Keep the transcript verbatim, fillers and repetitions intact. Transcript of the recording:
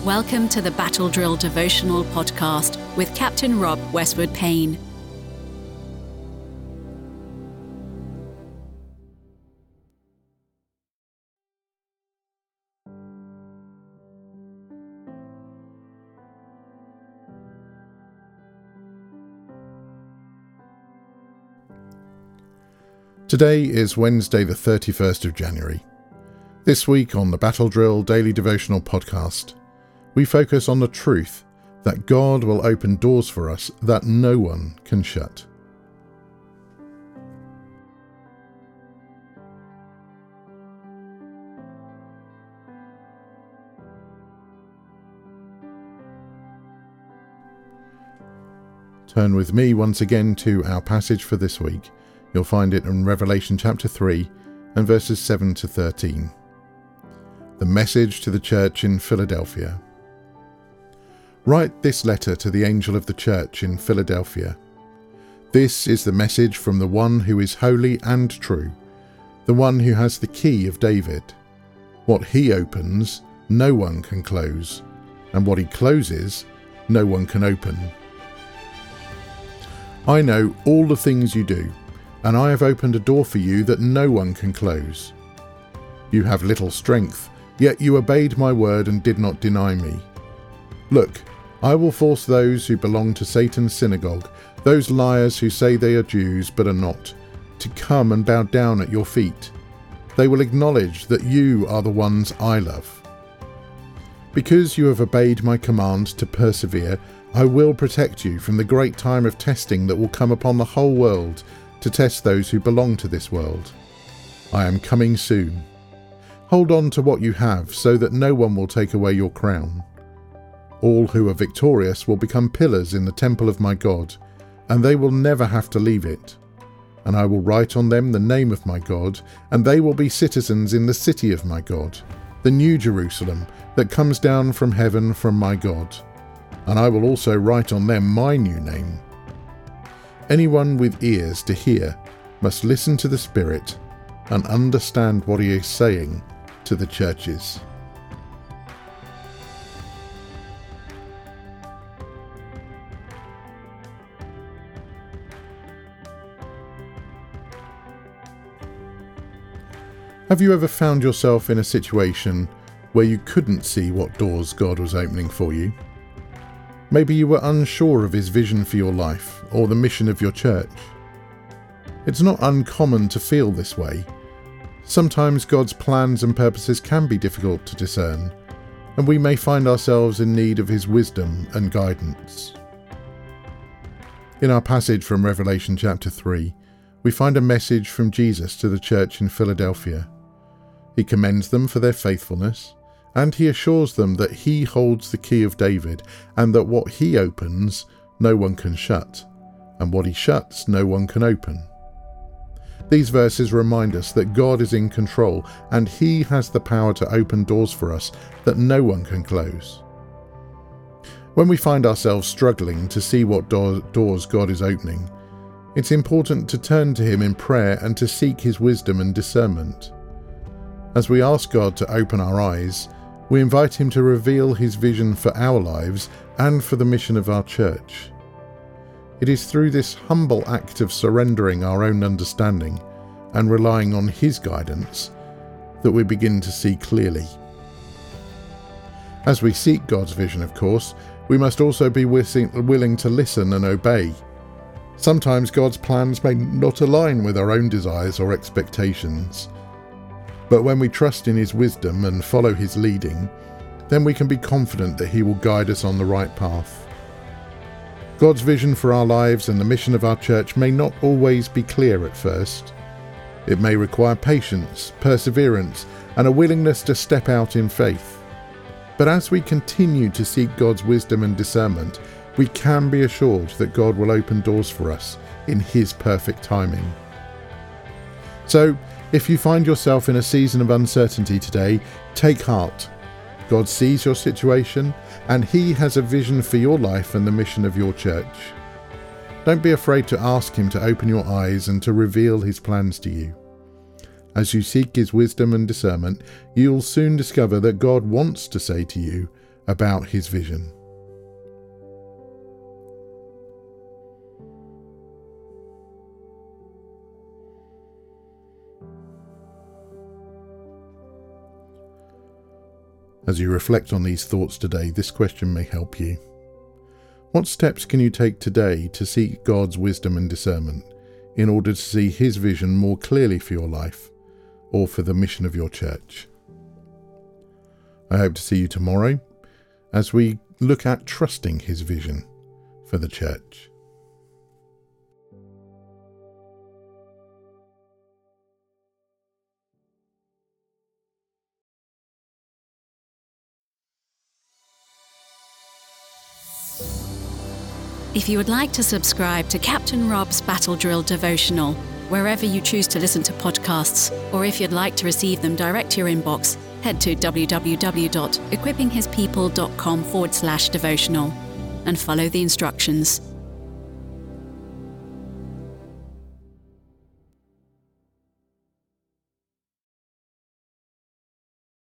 Welcome to the Battle Drill Devotional Podcast with Captain Rob Westwood Payne. Today is Wednesday the thirty-first of January. This week on the Battle Drill Daily Devotional Podcast, we focus on the truth that God will open doors for us that no one can shut. Turn with me once again to our passage for this week. You'll find it in Revelation chapter three and verses seven to thirteen. The message to the church in Philadelphia. Write this letter to the angel of the church in Philadelphia. This is the message from the one who is holy and true, the one who has the key of David. What he opens, no one can close, and what he closes, no one can open. I know all the things you do, and I have opened a door for you that no one can close. You have little strength, yet you obeyed my word and did not deny me. Look, I will force those who belong to Satan's synagogue, those liars who say they are Jews but are not, to come and bow down at your feet. They will acknowledge that you are the ones I love. Because you have obeyed my command to persevere, I will protect you from the great time of testing that will come upon the whole world to test those who belong to this world. I am coming soon. Hold on to what you have so that no one will take away your crown. All who are victorious will become pillars in the temple of my God, and they will never have to leave it. And I will write on them the name of my God, and they will be citizens in the city of my God, the new Jerusalem that comes down from heaven from my God. And I will also write on them my new name. Anyone with ears to hear must listen to the Spirit and understand what he is saying to the churches. Have you ever found yourself in a situation where you couldn't see what doors God was opening for you? Maybe you were unsure of his vision for your life or the mission of your church. It's not uncommon to feel this way. Sometimes God's plans and purposes can be difficult to discern, and we may find ourselves in need of his wisdom and guidance. In our passage from Revelation chapter three, we find a message from Jesus to the church in Philadelphia. He commends them for their faithfulness, and he assures them that he holds the key of David, and that what he opens, no one can shut, and what he shuts, no one can open. These verses remind us that God is in control, and he has the power to open doors for us that no one can close. When we find ourselves struggling to see what do- doors God is opening, it's important to turn to him in prayer and to seek his wisdom and discernment. As we ask God to open our eyes, we invite him to reveal his vision for our lives and for the mission of our church. It is through this humble act of surrendering our own understanding and relying on his guidance that we begin to see clearly. As we seek God's vision, of course, we must also be willing to listen and obey. Sometimes God's plans may not align with our own desires or expectations. But when we trust in his wisdom and follow his leading, then we can be confident that he will guide us on the right path. God's vision for our lives and the mission of our church may not always be clear at first. It may require patience, perseverance, and a willingness to step out in faith. But as we continue to seek God's wisdom and discernment, we can be assured that God will open doors for us in his perfect timing. So, if you find yourself in a season of uncertainty today, take heart. God sees your situation, and he has a vision for your life and the mission of your church. Don't be afraid to ask him to open your eyes and to reveal his plans to you. As you seek his wisdom and discernment, you'll soon discover that God wants to say to you about his vision. As you reflect on these thoughts today, this question may help you. What steps can you take today to seek God's wisdom and discernment in order to see his vision more clearly for your life or for the mission of your church? I hope to see you tomorrow as we look at trusting his vision for the church. If you would like to subscribe to Captain Rob's Battle Drill devotional, wherever you choose to listen to podcasts, or if you'd like to receive them direct to your inbox, head to www.equippinghispeople.com forward slash devotional and follow the instructions.